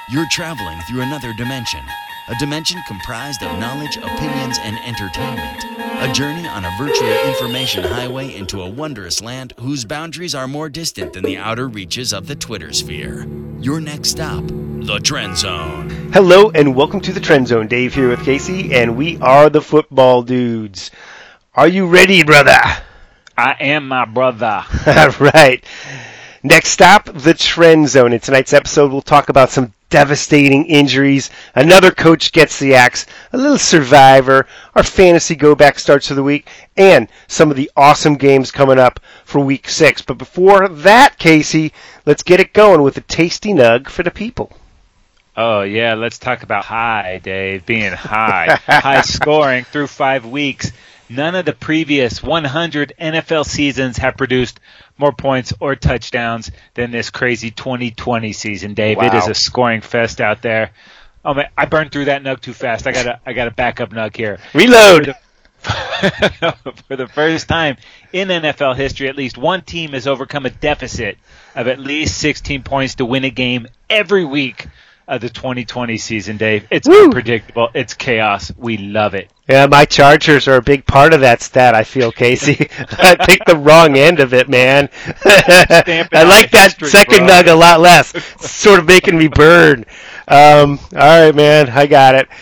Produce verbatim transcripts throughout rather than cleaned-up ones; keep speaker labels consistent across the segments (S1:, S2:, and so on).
S1: You're traveling through another dimension. A dimension comprised of knowledge, opinions, and entertainment. A journey on a virtual information highway into a wondrous land whose boundaries are more distant than the outer reaches of the Twitter sphere. Your next stop, the Trend Zone.
S2: Hello and welcome to the Trend Zone. Dave here with Casey, and we are the Football Dudes. Are you ready, brother?
S3: I am, my brother.
S2: All right. Next stop, the Trend Zone. In tonight's episode, we'll talk about some devastating injuries. Another coach gets the axe. A little Survivor. Our fantasy go-back starts of the week. And some of the awesome games coming up for week six. But before that, Casey, let's get it going with a tasty nug for the people.
S3: Oh, yeah. Let's talk about high, Dave. Being high. High scoring through five weeks. None of the previous one hundred N F L seasons have produced more points or touchdowns than this crazy twenty twenty season, Dave.
S2: Wow.
S3: It is a scoring fest out there. Oh man, I burned through that nug too fast. I got a I got a backup nug here.
S2: Reload.
S3: For the, for the first time in N F L history, at least one team has overcome a deficit of at least sixteen points to win a game every week of the twenty twenty season, Dave. It's
S2: Woo.
S3: unpredictable. It's chaos. We love it.
S2: Yeah, my Chargers are a big part of that stat, I feel, Casey. I picked the wrong end of it, man. I like that
S3: history,
S2: second
S3: bro.
S2: nug a lot less. It's sort of making me burn. Um, all right, man. I got it.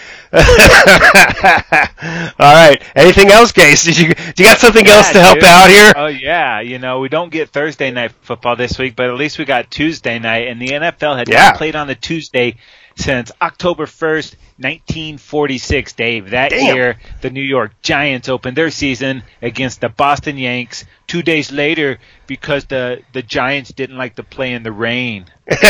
S2: All right. Anything else, Casey? Did you, did you got something
S3: Yeah,
S2: else to help
S3: dude.
S2: out here?
S3: Oh, yeah. You know, we don't get Thursday night football this week, but at least we got Tuesday night, and the N F L had
S2: Yeah.
S3: not played on a Tuesday since October first, nineteen forty-six, Dave. That
S2: Damn.
S3: year, the New York Giants opened their season against the Boston Yanks two days later because the, the Giants didn't like to play in the rain.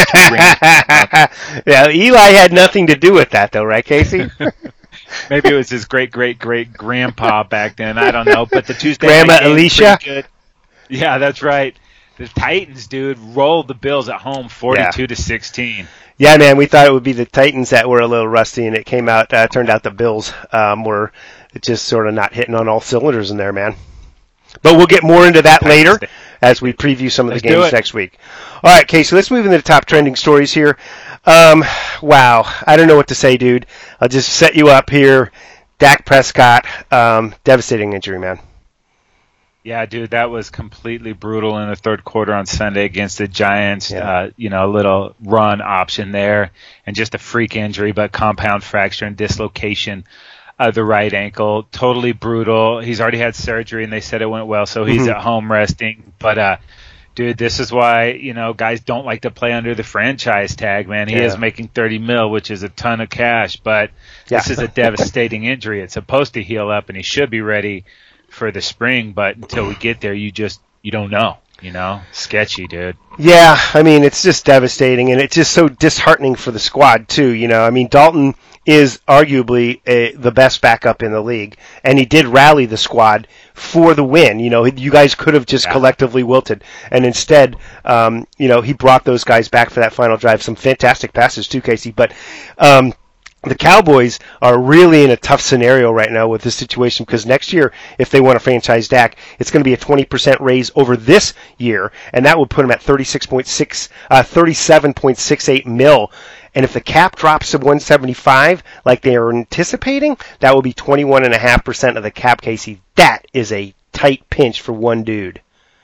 S2: Yeah, Eli had nothing to do with that, though, right, Casey?
S3: Maybe it was his great-great-great-grandpa back then. I don't know. But the Tuesday
S2: Grandma
S3: night game was
S2: Alicia?
S3: pretty good. Yeah, that's right. The Titans, dude, rolled the Bills at home forty-two to sixteen.
S2: Yeah, man, we thought it would be the Titans that were a little rusty, and it came out, uh, turned out the Bills um, were just sort of not hitting on all cylinders in there, man. But we'll get more into that later as we preview some of the
S3: Let's do
S2: games
S3: it.
S2: next week. All right, Casey, let's move into the top trending stories here. Um, wow, I don't know what to say, dude. I'll just set you up here. Dak Prescott, um, devastating injury, man.
S3: Yeah, dude, that was completely brutal in the third quarter on Sunday against the Giants.
S2: Yeah.
S3: Uh, you know, a little run option there and just a freak injury, but compound fracture and dislocation of the right ankle. Totally brutal. He's already had surgery, and they said it went well, so he's
S2: Mhm.
S3: at home resting. But, uh, dude, this is why, you know, guys don't like to play under the franchise tag, man. He
S2: Yeah.
S3: is making thirty mil, which is a ton of cash, but this
S2: Yeah.
S3: is a devastating injury. It's supposed to heal up, and he should be ready for the spring, but until we get there, you just, you don't know, you know? Sketchy, dude.
S2: Yeah, I mean, it's just devastating, and it's just so disheartening for the squad, too. You know, I mean, Dalton is arguably a, the best backup in the league, and he did rally the squad for the win. You know, you guys could have just
S3: Yeah.
S2: collectively wilted, and instead, um, you know, he brought those guys back for that final drive. Some fantastic passes, too, Casey, but um, the Cowboys are really in a tough scenario right now with this situation because next year, if they want to franchise Dak, it's going to be a twenty percent raise over this year, and that would put him at thirty-six point six, uh, thirty-seven point six eight mil. And if the cap drops to one seventy-five, like they are anticipating, that will be twenty-one point five percent of the cap, Casey. That is a tight pinch for one dude.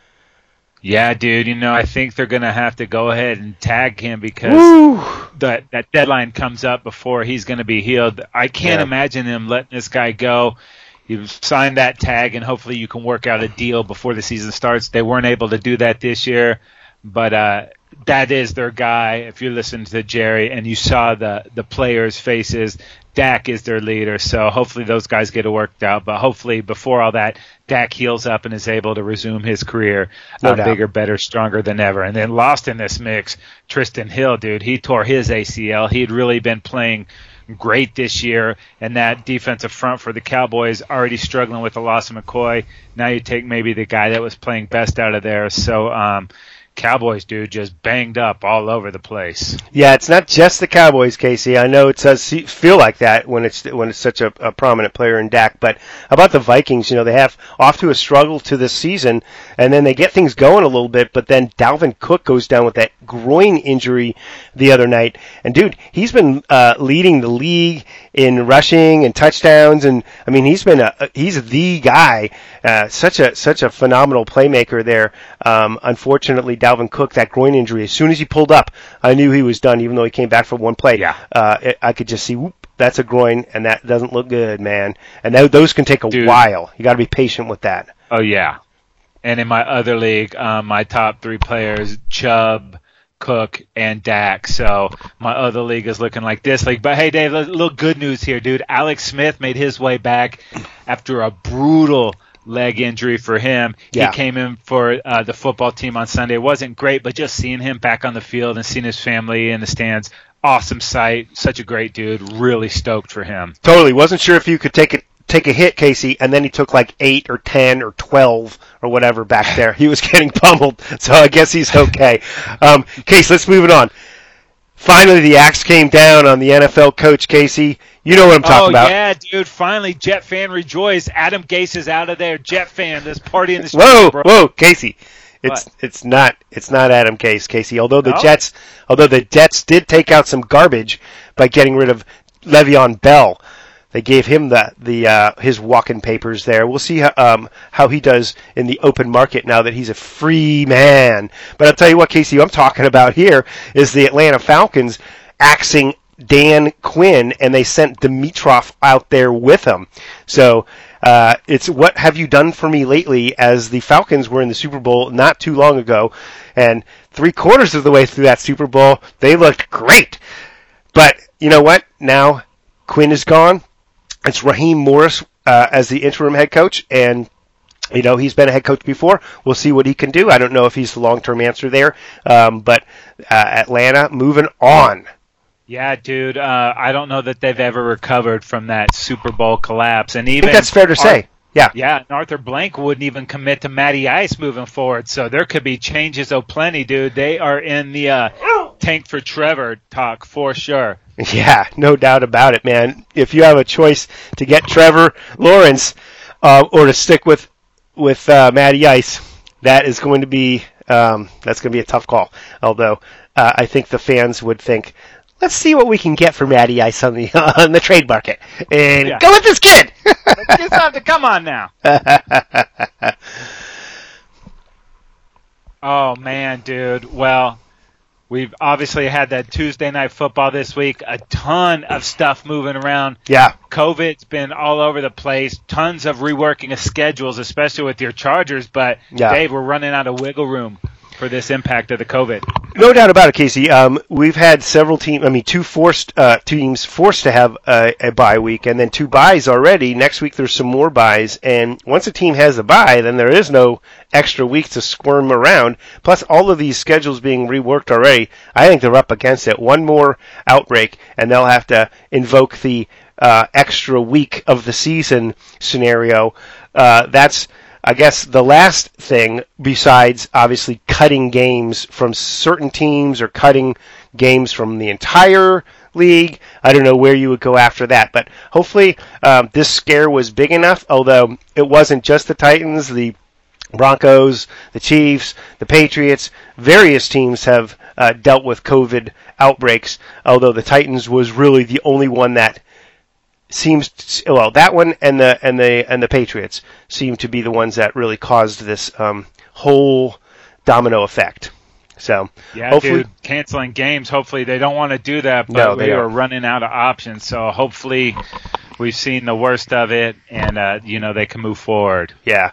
S3: Yeah, dude, you know, I think they're going to have to go ahead and tag him because
S2: Woo!
S3: that that deadline comes up before he's going to be healed. I can't
S2: Yeah.
S3: imagine them letting this guy go. You sign that tag, and hopefully you can work out a deal before the season starts. They weren't able to do that this year, but uh, that is their guy. If you listen to Jerry and you saw the, the players' faces, Dak is their leader, so hopefully those guys get it worked out. But hopefully before all that, Dak heals up and is able to resume his career
S2: No
S3: uh,
S2: doubt.
S3: bigger, better, stronger than ever. And then lost in this mix, Tristan Hill, dude, he tore his A C L. He had really been playing great this year, and that defensive front for the Cowboys already struggling with the loss of McCoy. Now you take maybe the guy that was playing best out of there. So, um, Cowboys, dude, just banged up all over the place.
S2: Yeah, it's not just the Cowboys, Casey. I know it does see, feel like that when it's when it's such a, a prominent player in Dak. But how about the Vikings? You know, they have off to a struggle to this season, and then they get things going a little bit. But then Dalvin Cook goes down with that groin injury the other night, and dude, he's been uh, leading the league in rushing and touchdowns, and I mean, he's been a he's the guy. Uh, such a such a phenomenal playmaker there. Um, unfortunately, Dalvin Cook, that groin injury, as soon as he pulled up, I knew he was done, even though he came back for one play.
S3: Yeah.
S2: Uh, it, I could just see, whoop, that's a groin, and that doesn't look good, man. And that, those can take a
S3: Dude.
S2: while. You got to be patient with that.
S3: Oh, yeah. And in my other league, um, my top three players, Chubb, Cook, and Dak. So my other league is looking like this league. But, hey, Dave, a little good news here, dude. Alex Smith made his way back after a brutal leg injury for him.
S2: Yeah.
S3: He came in for uh, the football team on Sunday. It wasn't great, but just seeing him back on the field and seeing his family in the stands, awesome sight. Such a great dude. Really stoked for him.
S2: Totally. Wasn't sure if you could take it. Take a hit, Casey, and then he took like eight or ten or twelve or whatever back there. He was getting pummeled, so I guess he's okay. Um, Casey, let's move it on. Finally, the axe came down on the N F L coach, Casey. You know what I'm talking
S3: oh,
S2: about.
S3: Oh, yeah, dude. Finally, Jet fan rejoice. Adam Gase is out of there. Jet fan, this party in the street,
S2: Whoa,
S3: bro.
S2: whoa, Casey. It's
S3: What?
S2: it's not it's not Adam Gase, Casey. Although the
S3: No?
S2: Jets although the Jets did take out some garbage by getting rid of Le'Veon Bell. They gave him the the uh, his walk-in papers there. We'll see how, um, how he does in the open market now that he's a free man. But I'll tell you what, Casey, what I'm talking about here is the Atlanta Falcons axing Dan Quinn, and they sent Dimitroff out there with him. So uh, it's what have you done for me lately, as the Falcons were in the Super Bowl not too long ago, and three quarters of the way through that Super Bowl, they looked great. But you know what? Now Quinn is gone. It's Raheem Morris uh, as the interim head coach, and you know he's been a head coach before. We'll see what he can do. I don't know if he's the long-term answer there, um, but uh, Atlanta moving on.
S3: Yeah, dude. Uh, I don't know that they've ever recovered from that Super Bowl collapse, and
S2: I
S3: even
S2: think that's fair to say. Yeah.
S3: Yeah, and Arthur Blank wouldn't even commit to Matty Ice moving forward, so there could be changes oh plenty, dude. They are in the uh, tank for Trevor talk for sure.
S2: Yeah, no doubt about it, man. If you have a choice to get Trevor Lawrence uh, or to stick with with uh, Matty Ice, that is going to be um, that's going to be a tough call. Although uh, I think the fans would think, let's see what we can get for Matty Ice on the on the trade market, and
S3: Yeah.
S2: go with this kid.
S3: Let's get something. Come on now. Oh, man, dude. Well, we've obviously had that Tuesday night football this week. A ton of stuff moving around.
S2: Yeah.
S3: COVID's been all over the place. Tons of reworking of schedules, especially with your Chargers. But,
S2: Yeah.
S3: Dave, we're running out of wiggle room for this impact of the COVID.
S2: No doubt about it, Casey. Um, we've had several teams, I mean, two forced uh, teams forced to have a, a bye week, and then two byes already. Next week there's some more byes, and once a team has a bye, then there is no extra week to squirm around. Plus, all of these schedules being reworked already, I think they're up against it. One more outbreak, and they'll have to invoke the uh, extra week of the season scenario. Uh, that's I guess the last thing, besides obviously cutting games from certain teams or cutting games from the entire league, I don't know where you would go after that. But hopefully um, this scare was big enough, although it wasn't just the Titans, the Broncos, the Chiefs, the Patriots. Various teams have uh, dealt with COVID outbreaks, although the Titans was really the only one that seems to, well, that one and the and the and the Patriots seem to be the ones that really caused this um, whole domino effect. So
S3: Yeah,
S2: hopefully,
S3: dude, canceling games. Hopefully they don't want to do that, but
S2: No, they
S3: we are
S2: don't.
S3: running out of options. So hopefully we've seen the worst of it, and uh, you know they can move forward.
S2: yeah.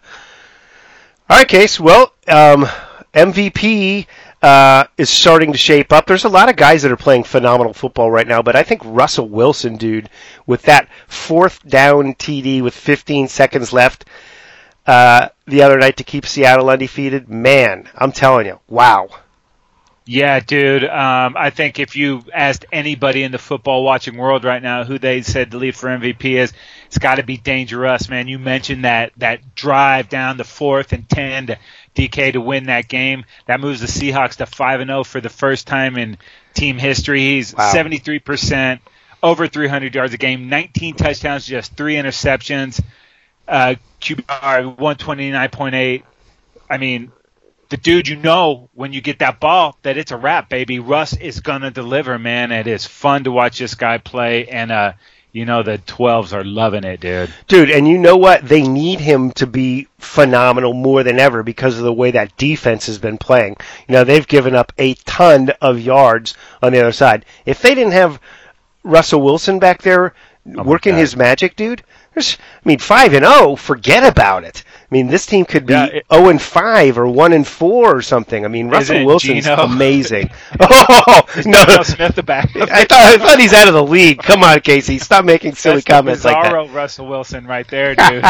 S2: All right, Case. Well, um, M V P uh, is starting to shape up. There's a lot of guys that are playing phenomenal football right now, but I think Russell Wilson, dude, with that fourth down T D with fifteen seconds left uh, the other night to keep Seattle undefeated, man, I'm telling you, wow.
S3: Yeah, dude. Um, I think if you asked anybody in the football watching world right now who they said to leave for M V P is, it's got to be Dangerous, man. You mentioned that that drive down the fourth and ten to D K to win that game. That moves the Seahawks to five and oh for the first time in team history. He's wow. seventy-three percent, over three hundred yards a game, nineteen touchdowns, just three interceptions. Uh, Q B R one twenty-nine point eight. I mean, the dude, you know, when you get that ball, that it's a wrap, baby. Russ is going to deliver, man. It is fun to watch this guy play, and, uh, you know, the twelves are loving it, dude.
S2: Dude, and you know what? They need him to be phenomenal more than ever because of the way that defense has been playing. You know, they've given up a ton of yards on the other side. If they didn't have Russell Wilson back there oh working his magic, dude, there's, I mean, five and oh, forget about it. I mean, this team could be yeah, it, oh and five or one and four or something. I mean, Russell Wilson's Gino? amazing. Oh no,
S3: Gino Smith the back.
S2: I thought I thought he's out of the league. Come on, Casey, stop making silly
S3: That's
S2: comments
S3: the
S2: like that.
S3: Russell Wilson right there, dude.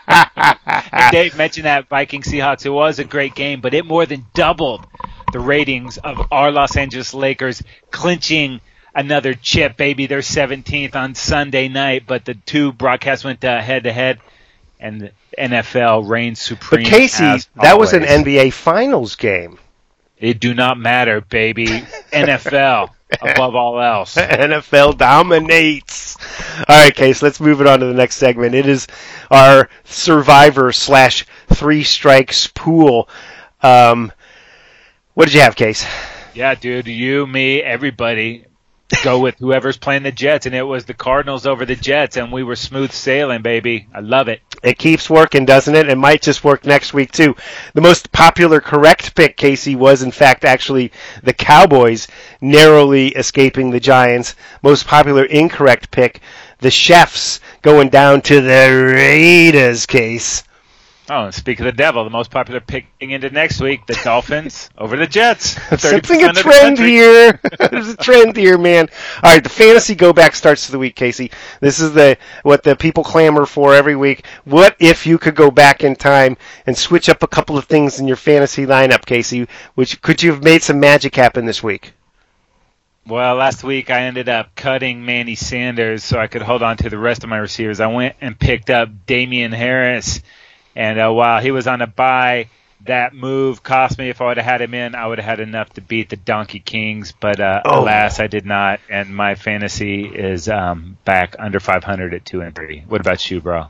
S3: And Dave mentioned that Viking Seahawks. It was a great game, but it more than doubled the ratings of our Los Angeles Lakers clinching another chip, baby. They're seventeenth on Sunday night, but the two broadcasts went uh, head to head, and the N F L reigns supreme.
S2: But Casey, that was an N B A Finals game.
S3: It do not matter, baby. N F L above all else.
S2: N F L dominates. All right, Case, let's move it on to the next segment. It is our Survivor slash Three Strikes pool. Um, what did you have, Case?
S3: Yeah, dude, you, me, everybody. Go with whoever's playing the Jets, and it was the Cardinals over the Jets, and we were smooth sailing, baby. I love it.
S2: It keeps working, doesn't it? It might just work next week, too. The most popular correct pick, Casey, was, in fact, actually the Cowboys narrowly escaping the Giants. Most popular incorrect pick, the Chefs going down to the Raiders, Case.
S3: Oh, and speak of the devil, the most popular pick into next week, the Dolphins over the Jets.
S2: Something a trend here. There's a trend here, man. All right, the fantasy go back starts to the week, Casey. This is the what the people clamor for every week. What if you could go back in time and switch up a couple of things in your fantasy lineup, Casey? Which could you have made some magic happen this week?
S3: Well, last week I ended up cutting Manny Sanders so I could hold on to the rest of my receivers. I went and picked up Damian Harris. And uh, while he was on a bye, that move cost me. If I would have had him in, I would have had enough to beat the Donkey Kings. But uh, oh. alas, I did not. And my fantasy is um, back under five hundred at two and three. What about you, bro?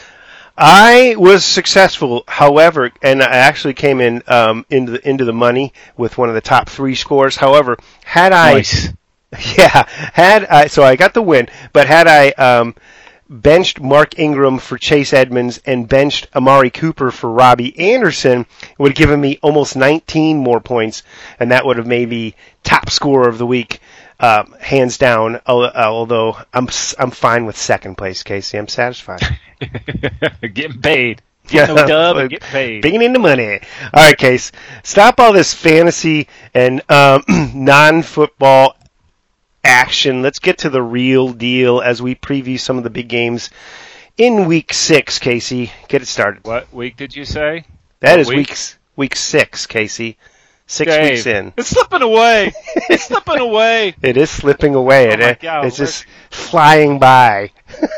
S2: I was successful, however, and I actually came in um, into the into the money with one of the top three scores. However, had I,
S3: nice.
S2: yeah, had I, so I got the win. But had I um, benched Mark Ingram for Chase Edmonds and benched Amari Cooper for Robbie Anderson, it would have given me almost nineteen more points, and that would have made me top scorer of the week, uh, hands down. Although I'm I'm fine with second place, Casey. I'm satisfied.
S3: Getting paid. Getting no dub and get paid.
S2: Bringing in the money. All right, Case. Stop all this fantasy and um, non-football action. Let's get to the real deal as we preview some of the big games in week six, Casey. Get it started.
S3: What week did you say?
S2: That
S3: what
S2: is
S3: week?
S2: week week six, Casey. Six
S3: Dave,
S2: weeks in.
S3: It's slipping away. It's slipping away.
S2: It is slipping away.
S3: Oh
S2: it,
S3: my God,
S2: it's just flying by.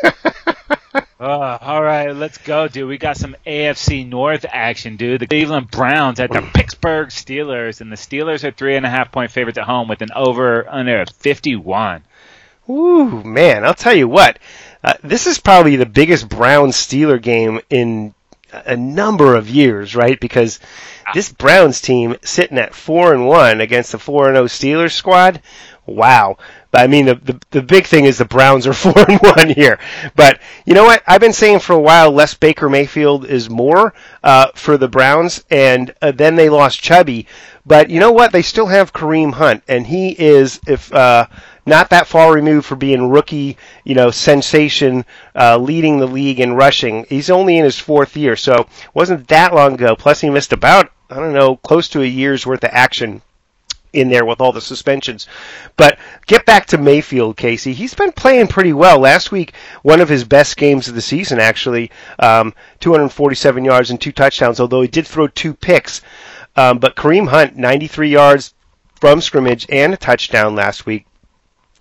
S3: Uh, all right, let's go, dude. We got some A F C North action, dude. The Cleveland Browns at the Pittsburgh Steelers, and the Steelers are three and a half point favorites at home with an over under fifty-one.
S2: Ooh, man, I'll tell you what. Uh, this is probably the biggest Browns-Steeler game in a number of years, right? Because this Browns team sitting at four and one against the four and oh Steelers squad. Wow. I mean, the, the the big thing is the Browns are four and one here. But you know what? I've been saying for a while, less Baker Mayfield is more uh, for the Browns, and uh, then they lost Chubby. But you know what? They still have Kareem Hunt, and he is, if uh, not that far removed from being rookie, you know, sensation, uh, leading the league in rushing. He's only in his fourth year, so it wasn't that long ago. Plus, he missed about, I don't know, close to a year's worth of action in there with all the suspensions. But get back to Mayfield, Casey. He's been playing pretty well. Last week, one of his best games of the season, actually, um, two hundred forty-seven yards and two touchdowns, although he did throw two picks. Um, but Kareem Hunt, ninety-three yards from scrimmage and a touchdown last week.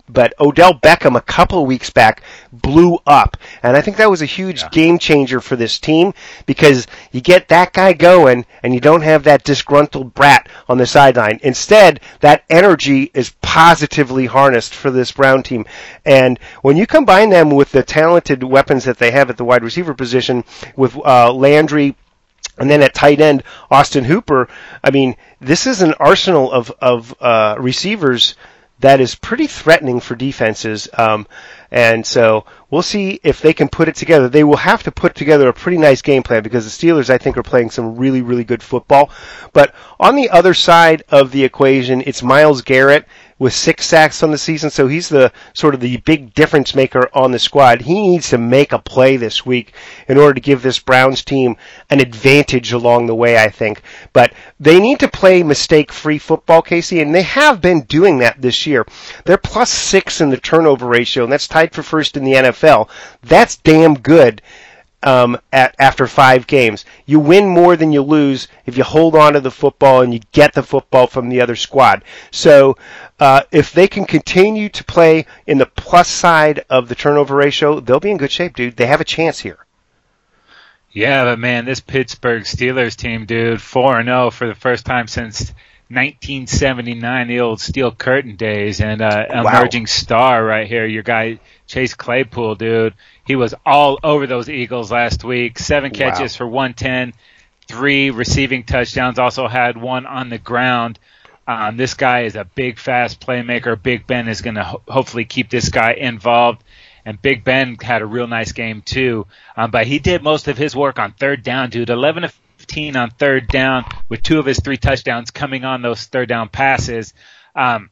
S2: but Odell Beckham a couple of weeks back blew up. And I think that was a huge yeah. game changer for this team because you get that guy going and you don't have that disgruntled brat on the sideline. Instead, that energy is positively harnessed for this Brown team. And when you combine them with the talented weapons that they have at the wide receiver position with uh, Landry, and then at tight end, Austin Hooper, I mean, this is an arsenal of, of uh, receivers that is pretty threatening for defenses. Um, and so we'll see if they can put it together. They will have to put together a pretty nice game plan because the Steelers, I think, are playing some really, really good football. But on the other side of the equation, it's Myles Garrett with six sacks on the season, so he's the sort of the big difference maker on the squad. He needs to make a play this week in order to give this Browns team an advantage along the way, I think. But they need to play mistake-free football, Casey, and they have been doing that this year. They're plus six in the turnover ratio, and that's tied for first in the N F L. That's damn good. Um, at, after five games. You win more than you lose if you hold on to the football and you get the football from the other squad. So uh, if they can continue to play in the plus side of the turnover ratio, they'll be in good shape, dude. They have a chance here.
S3: Yeah, but man, this Pittsburgh Steelers team, dude, four and oh for the first time since nineteen seventy-nine, the old Steel Curtain days, and uh, emerging wow. star right here, your guy Chase Claypool, dude. He was all over those Eagles last week. Seven catches wow. for one ten, three receiving touchdowns. Also had one on the ground. Um, this guy is a big, fast playmaker. Big Ben is going to ho- hopefully keep this guy involved. And Big Ben had a real nice game too. Um, but he did most of his work on third down, dude. eleven of fifteen on third down with two of his three touchdowns coming on those third down passes. Um,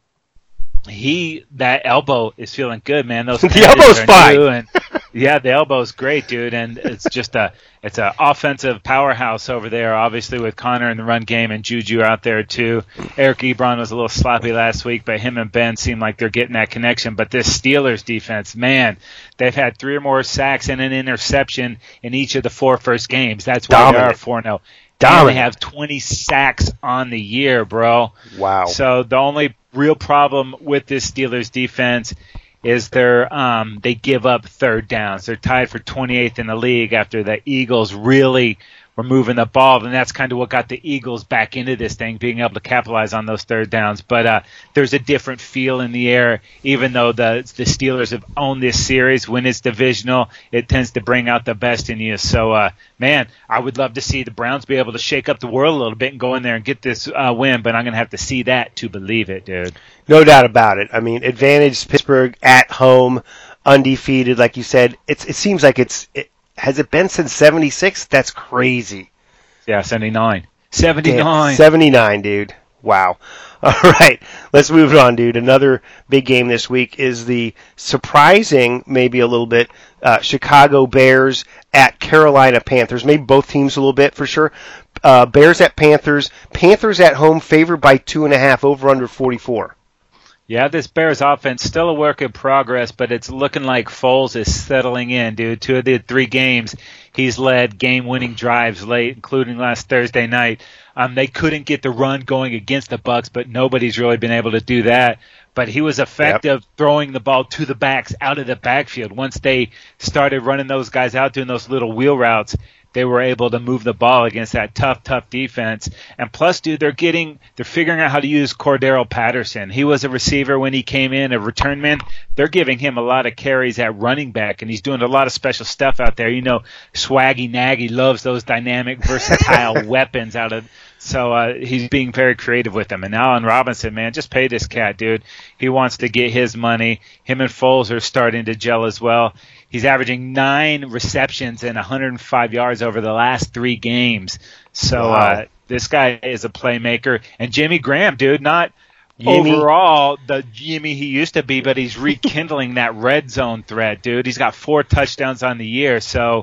S3: he that elbow is feeling good, man. Those
S2: the elbow's fine.
S3: And, yeah, the elbow's great, dude, and it's just a it's an offensive powerhouse over there. Obviously, with Connor in the run game and Juju out there too. Eric Ebron was a little sloppy last week, but him and Ben seem like they're getting that connection. But this Steelers defense, man, they've had three or more sacks and an interception in each of the four first games. That's why Dominant. They are four and oh. And they have twenty sacks on the year, bro.
S2: Wow.
S3: So the only real problem with this Steelers defense is they're um, they give up third downs. They're tied for twenty-eighth in the league after the Eagles really were moving the ball, and that's kind of what got the Eagles back into this thing, being able to capitalize on those third downs. But uh, there's a different feel in the air, even though the the Steelers have owned this series. When it's divisional, it tends to bring out the best in you. So, uh, man, I would love to see the Browns be able to shake up the world a little bit and go in there and get this uh, win, but I'm going to have to see that to believe it, dude.
S2: No doubt about it. I mean, advantage Pittsburgh at home, undefeated, like you said. It's it seems like it's it, has it been since seventy-six? That's crazy.
S3: Yeah, seventy-nine. seventy-nine.
S2: Damn, seventy-nine, dude. Wow. All right, let's move on, dude. Another big game this week is the surprising, maybe a little bit, uh, Chicago Bears at Carolina Panthers. Maybe both teams a little bit for sure. Uh, Bears at Panthers. Panthers at home, favored by two and a half, over under forty-four.
S3: Yeah, this Bears offense still a work in progress, but it's looking like Foles is settling in, dude. Two of the three games, he's led game-winning drives late, including last Thursday night. Um, they couldn't get the run going against the Bucs, but nobody's really been able to do that. But he was effective yep. throwing the ball to the backs out of the backfield. Once they started running those guys out, doing those little wheel routes, they were able to move the ball against that tough, tough defense. And plus, dude, they're getting, they're figuring out how to use Cordero Patterson. He was a receiver when he came in, a return man. They're giving him a lot of carries at running back, and he's doing a lot of special stuff out there. You know, Swaggy Nagy loves those dynamic, versatile weapons out of. So uh, he's being very creative with them. And Allen Robinson, man, just pay this cat, dude. He wants to get his money. Him and Foles are starting to gel as well. He's averaging nine receptions and one hundred five yards over the last three games. So wow. uh, this guy is a playmaker. And Jimmy Graham, dude, not Jimmy. overall the Jimmy he used to be, but he's rekindling that red zone threat, dude. He's got four touchdowns on the year. So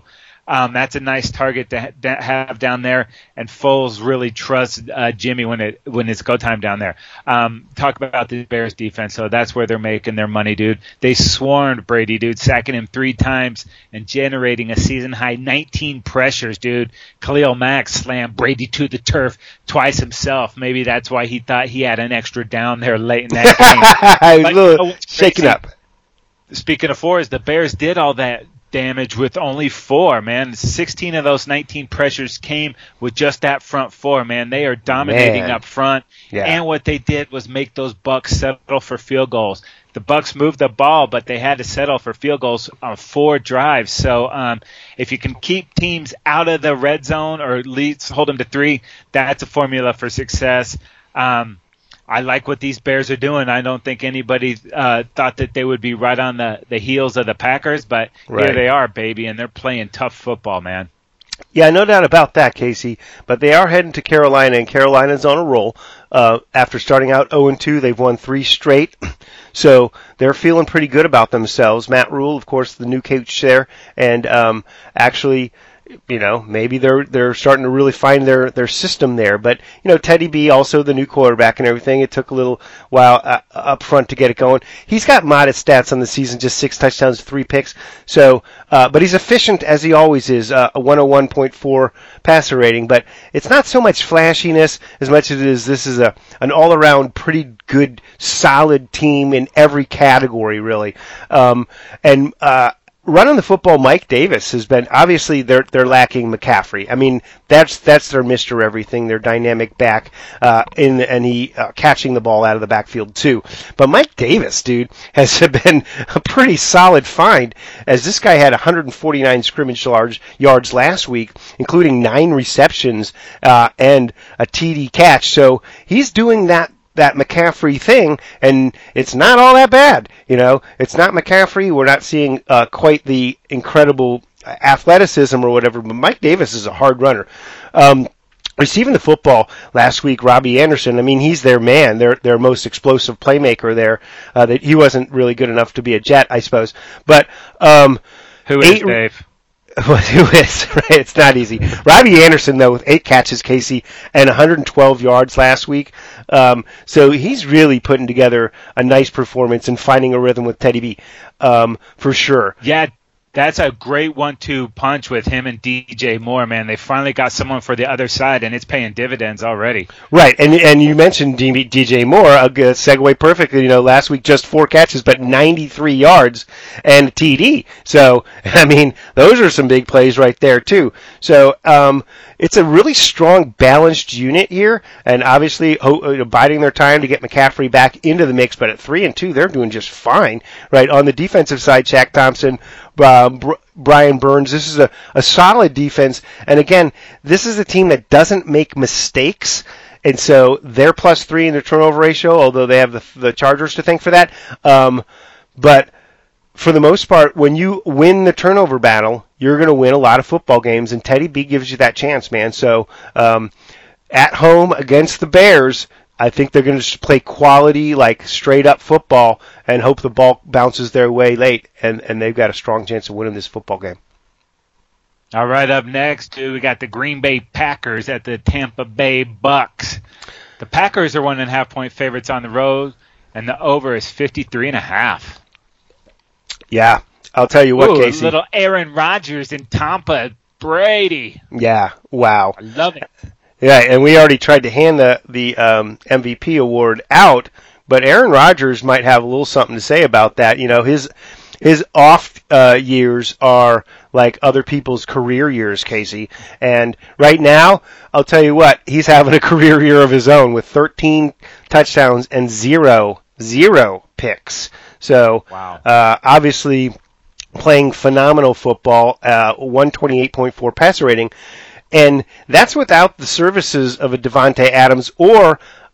S3: Um, that's a nice target to, ha- to have down there, and Foles really trusts uh, Jimmy when it when it's go time down there. Um, talk about the Bears defense, so that's where they're making their money, dude. They swarmed Brady, dude, sacking him three times and generating a season high nineteen pressures, dude. Khalil Mack slammed Brady to the turf twice himself. Maybe that's why he thought he had an extra down there late in that game.
S2: But, a little you know, shaken up.
S3: Speaking of fours, the Bears did all that damage with only four, man. sixteen of those nineteen pressures came with just that front four, man. They are dominating man. up front.
S2: Yeah.
S3: And what they did was make those Bucks settle for field goals. The Bucks moved the ball, but they had to settle for field goals on four drives. So um, if you can keep teams out of the red zone or at least hold them to three, that's a formula for success. Um, I like what these Bears are doing. I don't think anybody uh, thought that they would be right on the, the heels of the Packers, but right. here they are, baby, and they're playing tough football, man.
S2: Yeah, no doubt about that, Casey. But they are heading to Carolina, and Carolina's on a roll. Uh, after starting out oh and two, they've won three straight. So they're feeling pretty good about themselves. Matt Rule, of course, the new coach there, and um, actually – you know, maybe they're they're starting to really find their, their system there. But, you know, Teddy B, also the new quarterback and everything, it took a little while uh, up front to get it going. He's got modest stats on the season, just six touchdowns, three picks. So, uh, but he's efficient as he always is, uh, a one oh one point four passer rating. But it's not so much flashiness as much as it is this is a an all-around pretty good, solid team in every category, really. Um, and, uh, running the football, Mike Davis has been obviously they're they're lacking McCaffrey. I mean that's that's their Mister Everything, their dynamic back, uh, in and he uh, catching the ball out of the backfield too. But Mike Davis, dude, has been a pretty solid find as this guy had one hundred forty-nine scrimmage yards yards last week, including nine receptions uh, and a T D catch. So he's doing that. that McCaffrey thing, and it's not all that bad. You know, it's not McCaffrey. We're not seeing uh, quite the incredible athleticism or whatever, but Mike Davis is a hard runner. Um, receiving the football last week, Robbie Anderson, I mean, he's their man, their their most explosive playmaker there. Uh, that he wasn't really good enough to be a Jet, I suppose. But um,
S3: Who is eight, Dave?
S2: Who is, right? It's not easy. Robbie Anderson, though, with eight catches, Casey, and one hundred twelve yards last week. Um, so he's really putting together a nice performance and finding a rhythm with Teddy B, um, for sure.
S3: Yeah, that's a great one two punch with him and D J Moore, man. They finally got someone for the other side, and it's paying dividends already.
S2: Right, and and you mentioned D J Moore, a good segue perfectly. You know, last week just four catches, but ninety-three yards and a T D. So, I mean, those are some big plays right there, too. So, um, it's a really strong, balanced unit here, and obviously ho- biding their time to get McCaffrey back into the mix, but at three and two, they're doing just fine. Right, on the defensive side, Shaq Thompson, Uh, Brian Burns. This is a, a solid defense. And again, this is a team that doesn't make mistakes. And so they're plus three in their turnover ratio, although they have the, the Chargers to thank for that. Um, but for the most part, when you win the turnover battle, you're going to win a lot of football games. And Teddy B gives you that chance, man. So um, at home against the Bears, I think they're going to just play quality, like straight-up football and hope the ball bounces their way late, and, and they've got a strong chance of winning this football game.
S3: All right, up next, dude, we got the Green Bay Packers at the Tampa Bay Bucks. The Packers are one and a half point favorites on the road, and the over is fifty-three and a half.
S2: Yeah, I'll tell you what,
S3: Ooh,
S2: Casey.
S3: Little Aaron Rodgers in Tampa, Brady.
S2: Yeah, wow.
S3: I love it.
S2: Yeah, and we already tried to hand the the um, M V P award out, but Aaron Rodgers might have a little something to say about that. You know, his his off uh, years are like other people's career years, Casey. And right now, I'll tell you what, he's having a career year of his own with thirteen touchdowns and zero zero picks. So,
S3: wow.
S2: uh, obviously, playing phenomenal football. Uh, one twenty-eight point four passer rating. And that's without the services of a Devontae Adams or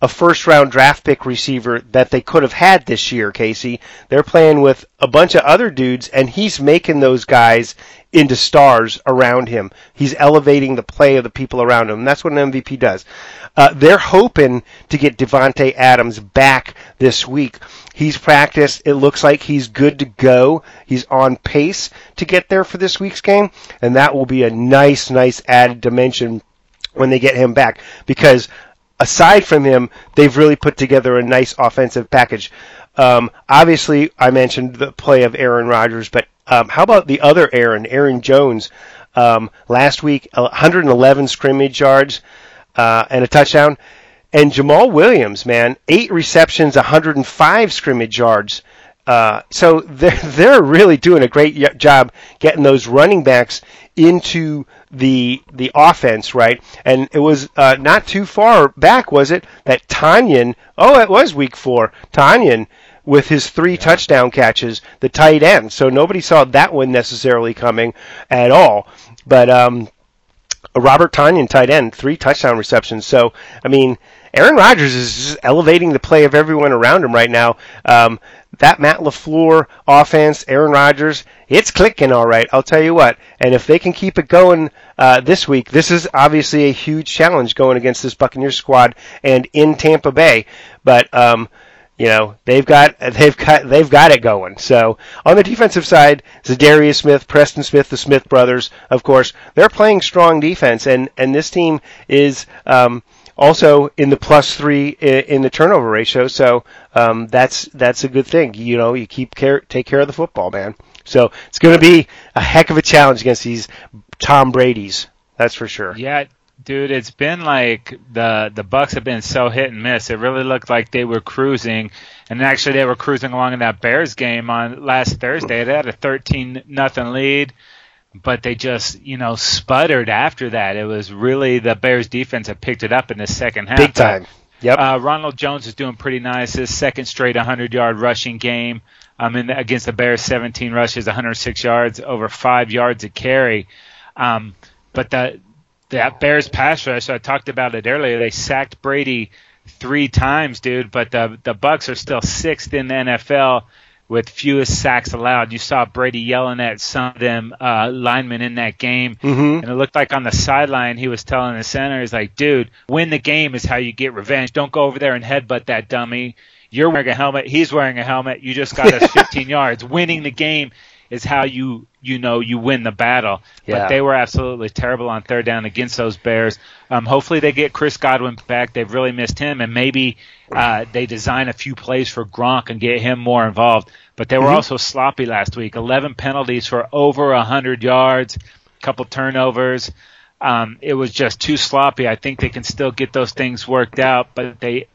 S2: a first-round draft pick receiver that they could have had this year, Casey. They're playing with a bunch of other dudes, and he's making those guys into stars around him. He's elevating the play of the people around him. And that's what an M V P does. Uh, they're hoping to get Devontae Adams back this week. He's practiced. It looks like he's good to go. He's on pace to get there for this week's game, and that will be a nice, nice added dimension when they get him back, because aside from him, they've really put together a nice offensive package. Um, obviously, I mentioned the play of Aaron Rodgers, but um, how about the other Aaron, Aaron Jones? Um, last week, one hundred eleven scrimmage yards uh, and a touchdown. And Jamal Williams, man, eight receptions, one hundred five scrimmage yards. Uh, so they're, they're really doing a great job getting those running backs into the the offense, right? And it was uh, not too far back, was it, that Tanyan, oh, it was week four, Tanyan with his three yeah. touchdown catches, the tight end. So nobody saw that one necessarily coming at all. But um, Robert Tanyan, tight end, three touchdown receptions. So, I mean, Aaron Rodgers is just elevating the play of everyone around him right now. Um, that Matt LaFleur offense, Aaron Rodgers, it's clicking all right, I'll tell you what. And if they can keep it going uh, this week, this is obviously a huge challenge going against this Buccaneers squad and in Tampa Bay. But um, you know, they've got they've got they've got it going. So on the defensive side, Zadarius Smith, Preston Smith, the Smith brothers, of course, they're playing strong defense, and and this team is um, also in the plus three in the turnover ratio. So um, that's that's a good thing. You know, you keep care take care of the football, man. So it's going to be a heck of a challenge against these Tom Brady's. That's for sure.
S3: Yeah. Dude, it's been like the the Bucs have been so hit and miss. It really looked like they were cruising, and actually they were cruising along in that Bears game on last Thursday. They had a thirteen nothing lead, but they just, you know, sputtered after that. It was really the Bears defense that picked it up in the second half.
S2: Big time. Yep.
S3: Uh, Ronald Jones is doing pretty nice. His second straight one hundred yard rushing game. Um, in the, against the Bears, seventeen rushes, one hundred six yards, over five yards a carry. Um, but the That Bears pass rush, I talked about it earlier. They sacked Brady three times, dude. But the the Bucs are still sixth in the N F L with fewest sacks allowed. You saw Brady yelling at some of them uh, linemen in that game,
S2: mm-hmm.
S3: and it looked like on the sideline he was telling the center, he's like, "Dude, win the game is how you get revenge. Don't go over there and headbutt that dummy. You're wearing a helmet. He's wearing a helmet. You just got us fifteen yards. Winning the game is how you you know you win the battle."
S2: Yeah.
S3: But they were absolutely terrible on third down against those Bears. Um, hopefully they get Chris Godwin back. They've really missed him, and maybe uh, they design a few plays for Gronk and get him more involved. But they were
S2: mm-hmm.
S3: also sloppy last week. eleven penalties for over one hundred yards, a couple turnovers. Um, it was just too sloppy. I think they can still get those things worked out, but they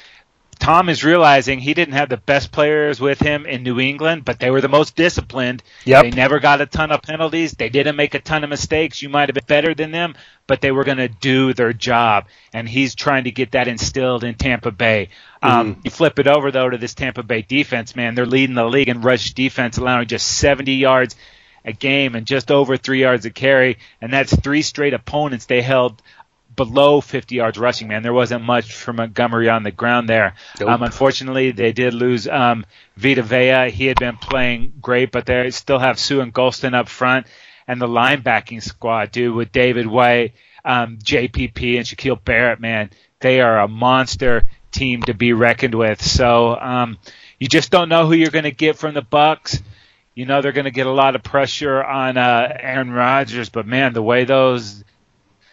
S3: Tom is realizing he didn't have the best players with him in New England, but they were the most disciplined.
S2: Yep.
S3: They never got a ton of penalties. They didn't make a ton of mistakes. You might have been better than them, but they were going to do their job. And he's trying to get that instilled in Tampa Bay. Um,
S2: mm-hmm.
S3: You flip it over, though, to this Tampa Bay defense, man. They're leading the league in rush defense, allowing just seventy yards a game and just over three yards a carry. And that's three straight opponents they held below fifty yards rushing, man. There wasn't much for Montgomery on the ground there.
S2: Nope.
S3: Um, unfortunately, they did lose um, Vita Vea. He had been playing great, but they still have Sue and Golston up front. And the linebacking squad, dude, with David White, um, J P P, and Shaquille Barrett, man, they are a monster team to be reckoned with. So um, you just don't know who you're going to get from the Bucs. You know they're going to get a lot of pressure on uh, Aaron Rodgers, but, man, the way those –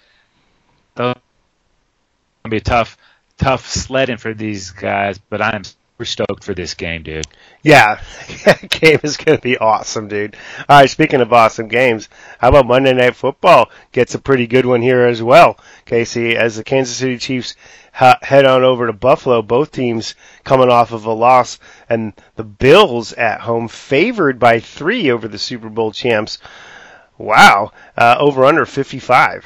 S3: It's gonna be a tough, tough sledding for these guys, but I'm super stoked for this game, dude.
S2: Yeah, game is gonna be awesome, dude. All right, speaking of awesome games, how about Monday Night Football gets a pretty good one here as well, Casey? As the Kansas City Chiefs ha- head on over to Buffalo, both teams coming off of a loss, and the Bills at home favored by three over the Super Bowl champs. Wow, uh, over under fifty-five.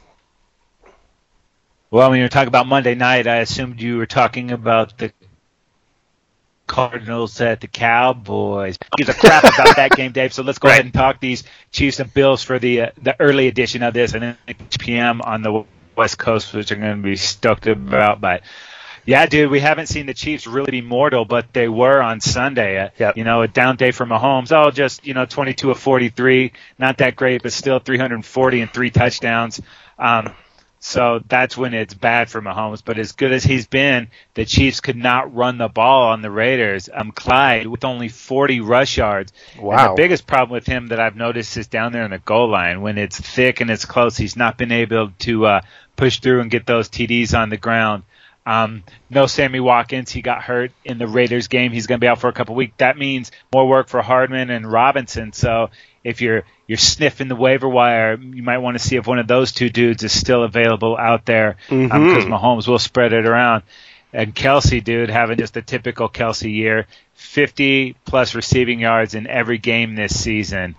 S3: Well, when you were talking about Monday night, I assumed you were talking about the Cardinals at the Cowboys. Gives a crap about that game, Dave. So let's go
S2: right.
S3: ahead and talk these Chiefs and Bills for the uh, the early edition of this, and then eight p.m. on the West Coast, which I'm going to be stoked about. But Yeah, dude, we haven't seen the Chiefs really be mortal, but they were on Sunday.
S2: Yep.
S3: You know, a down day for Mahomes. Oh, just, you know, twenty-two of forty-three. Not that great, but still three hundred forty and three touchdowns. Um, so that's when it's bad for Mahomes. But as good as he's been, the Chiefs could not run the ball on the Raiders. Um, Clyde with only forty rush yards.
S2: Wow.
S3: And the biggest problem with him that I've noticed is down there in the goal line. When it's thick and it's close, he's not been able to uh, push through and get those T Ds on the ground. Um, no Sammy Watkins. He got hurt in the Raiders game. He's going to be out for a couple weeks. That means more work for Hardman and Robinson. So if you're you're sniffing the waiver wire, you might want to see if one of those two dudes is still available out there, because
S2: Mm-hmm.
S3: um, Mahomes will spread it around. And Kelsey, dude, having just a typical Kelsey year, fifty plus receiving yards in every game this season.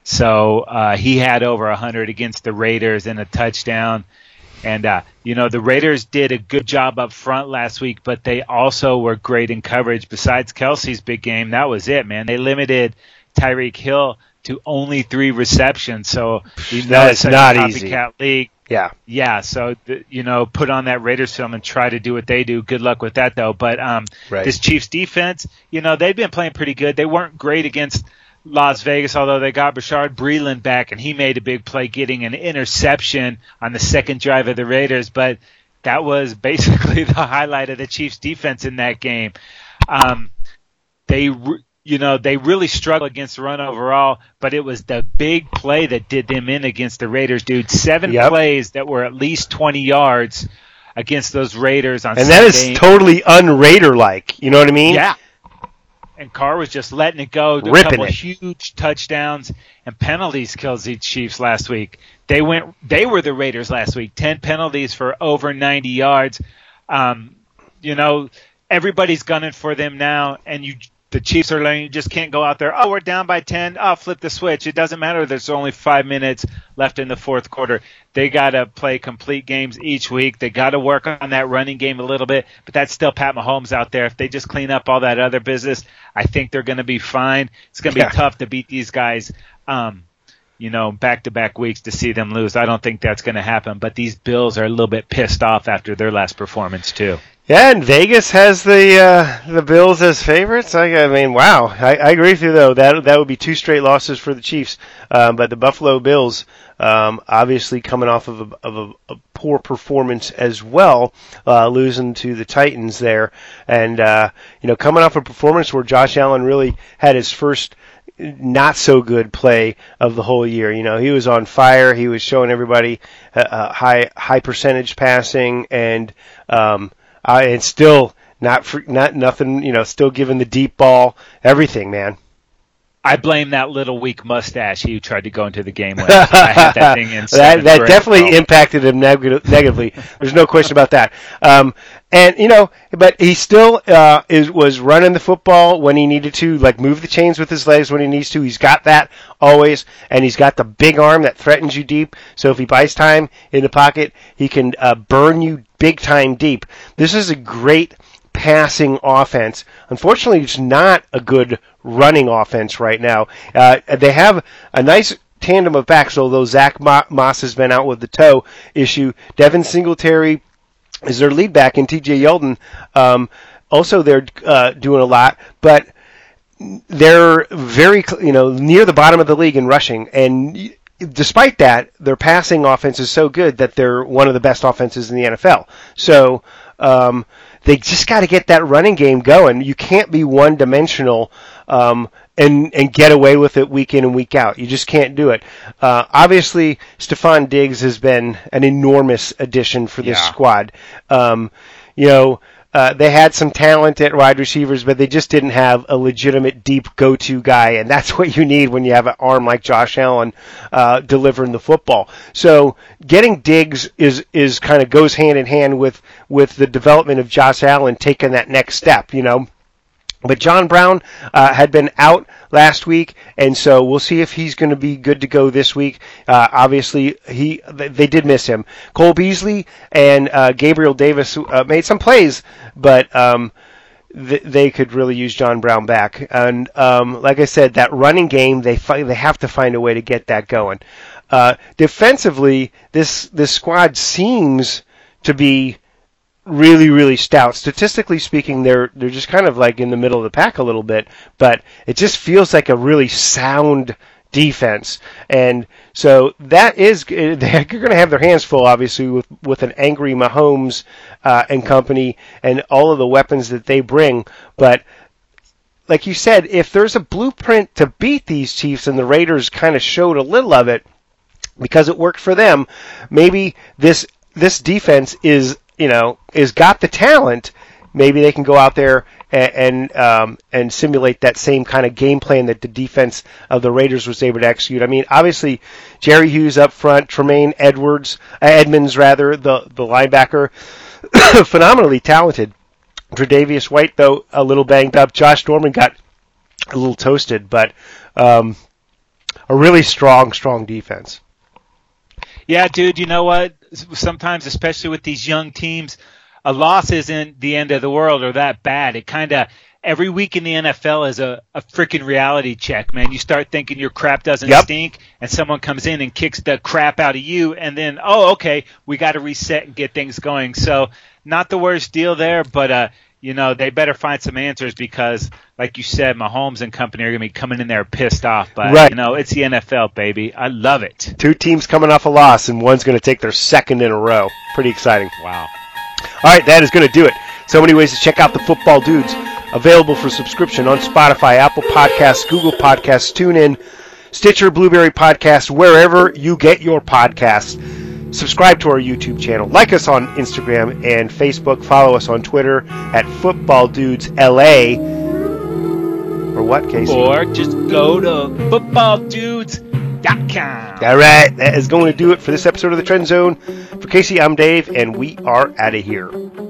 S3: So uh, he had over one hundred against the Raiders and a touchdown. And, uh, you know, the Raiders did a good job up front last week, but they also were great in coverage. Besides Kelsey's big game, that was it, man. They limited Tyreek Hill to only three receptions. So, you know,
S2: That
S3: it's
S2: is
S3: such
S2: not
S3: a
S2: easy.
S3: copycat league.
S2: Yeah.
S3: Yeah, so, th- you know, put on that Raiders film and try to do what they do. Good luck with that, though. But um,
S2: Right.
S3: this Chiefs defense, you know, they've been playing pretty good. They weren't great against Las Vegas, although they got Bashard Breeland back, and he made a big play getting an interception on the second drive of the Raiders. But that was basically the highlight of the Chiefs' defense in that game. Um, they, re- you know, they really struggled against the run overall, but it was the big play that did them in against the Raiders, dude. Seven
S2: Yep.
S3: plays that were at least twenty yards against those Raiders on
S2: And
S3: Sunday.
S2: that is totally un-Raider-like. You know what I mean?
S3: Yeah. And Carr was just letting it go. A
S2: Ripping
S3: couple
S2: it.
S3: huge touchdowns and penalties killed the Chiefs last week. They went. They were the Raiders last week. Ten penalties for over ninety yards. Um, you know, everybody's gunning for them now, and you. The Chiefs are learning you just can't go out there. Oh, we're down by ten. Oh, flip the switch. It doesn't matter. There's only five minutes left in the fourth quarter. They got to play complete games each week. They got to work on that running game a little bit, but that's still Pat Mahomes out there. If they just clean up all that other business, I think they're going to be fine. It's going to be
S2: Yeah.
S3: tough to beat these guys, um, you know, back-to-back weeks to see them lose. I don't think that's going to happen, but these Bills are a little bit pissed off after their last performance too.
S2: Yeah, and Vegas has the uh, the Bills as favorites. I, I mean, wow. I, I agree with you, though. That that would be two straight losses for the Chiefs. Um, but the Buffalo Bills, um, obviously coming off of a, of a, a poor performance as well, uh, losing to the Titans there. And, uh, you know, coming off a performance where Josh Allen really had his first not so good play of the whole year. You know, he was on fire. He was showing everybody uh, uh, high high percentage passing and um, uh, and still not for, not nothing. You know, still giving the deep ball, everything, man.
S3: I blame that little weak mustache he tried to go into the game with. I had that thing in
S2: that
S3: seventh
S2: that
S3: grade,
S2: definitely
S3: bro.
S2: impacted him neg- negatively. There's no question about that. Um, and you know, but he still uh, is was running the football when he needed to, like move the chains with his legs when he needs to. He's got that always, and he's got the big arm that threatens you deep. So if he buys time in the pocket, he can uh, burn you big time deep. This is a great passing offense. Unfortunately, it's not a good running offense right now. Uh, they have a nice tandem of backs, although Zach Moss has been out with the toe issue. Devin Singletary is their lead back, and T J Yeldon um, also they're uh, doing a lot, but they're very, you know, near the bottom of the league in rushing, and despite that, their passing offense is so good that they're one of the best offenses in the N F L. So um, they just got to get that running game going. You can't be one-dimensional um, and and get away with it week in and week out. You just can't do it. Uh, obviously, Stephon Diggs has been an enormous addition for this
S3: Yeah.
S2: squad. Um, you know, uh, they had some talent at wide receivers, but they just didn't have a legitimate deep go-to guy, and that's what you need when you have an arm like Josh Allen uh, delivering the football. So getting Diggs is is kind of goes hand in hand with with the development of Josh Allen taking that next step, you know. But John Brown uh, had been out last week, and so we'll see if he's going to be good to go this week. Uh, obviously, he they did miss him. Cole Beasley and uh, Gabriel Davis uh, made some plays, but um, th- they could really use John Brown back. And um, like I said, that running game, they fi- they have to find a way to get that going. Uh, defensively, this this squad seems to be really, really stout. Statistically speaking, they're they're just kind of like in the middle of the pack a little bit, but it just feels like a really sound defense. And so that is, they're going to have their hands full, obviously, with, with an angry Mahomes uh, and company and all of the weapons that they bring. But like you said, if there's a blueprint to beat these Chiefs, and the Raiders kind of showed a little of it because it worked for them, maybe this this defense is, you know, is got the talent. Maybe they can go out there and and, um, and simulate that same kind of game plan that the defense of the Raiders was able to execute. I mean, obviously, Jerry Hughes up front, Tremaine Edwards, uh, Edmonds rather, the the linebacker, phenomenally talented. Tre'Davious White, though, a little banged up. Josh Norman got a little toasted, but um, a really strong, strong defense.
S3: Yeah, dude, you know what? Sometimes, especially with these young teams, a loss isn't the end of the world or that bad. It kind of, every week in the N F L is a, a freaking reality check, man. You start thinking your crap doesn't
S2: Yep.
S3: stink, and someone comes in and kicks the crap out of you, and then, oh, okay, we got to reset and get things going. So not the worst deal there, but, uh, you know, they better find some answers because, like you said, Mahomes and company are going to be coming in there pissed off. But,
S2: Right.
S3: you know, it's the N F L, baby. I love it.
S2: Two teams coming off a loss, and one's going to take their second in a row. Pretty exciting.
S3: Wow.
S2: All right, that is going to do it. So many ways to check out the Football Dudes. Available for subscription on Spotify, Apple Podcasts, Google Podcasts, TuneIn, Stitcher, Blueberry Podcasts, wherever you get your podcasts. Subscribe to our YouTube channel. Like us on Instagram and Facebook. Follow us on Twitter at Football Dudes L A. Or what, Casey?
S3: Or just go to football dudes dot com.
S2: All right, that is going to do it for this episode of the Trend Zone. For Casey, I'm Dave, and we are out of here.